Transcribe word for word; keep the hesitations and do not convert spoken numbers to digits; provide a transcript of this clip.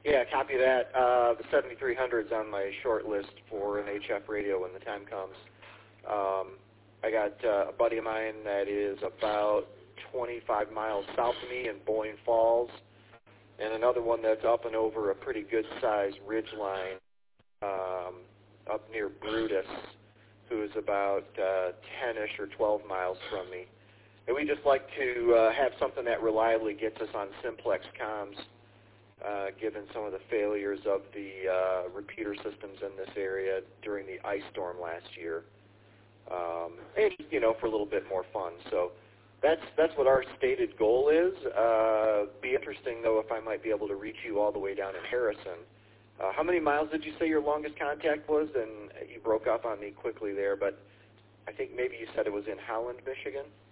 Yeah, copy that. Uh, the seventy-three hundred is on my short list for an H F radio when the time comes. Um, I got uh, a buddy of mine that is about twenty-five miles south of me in Boyne Falls, and another one that's up and over a pretty good-sized ridge line um, up near Brutus, who is about uh, ten-ish or twelve miles from me. And we just like to uh, have something that reliably gets us on simplex comms, uh, given some of the failures of the uh, repeater systems in this area during the ice storm last year. Um, and, you know, for a little bit more fun. So that's that's what our stated goal is. Uh, be interesting, though, if I might be able to reach you all the way down in Harrison. Uh, how many miles did you say your longest contact was? And you broke up on me quickly there, but I think maybe you said it was in Holland, Michigan?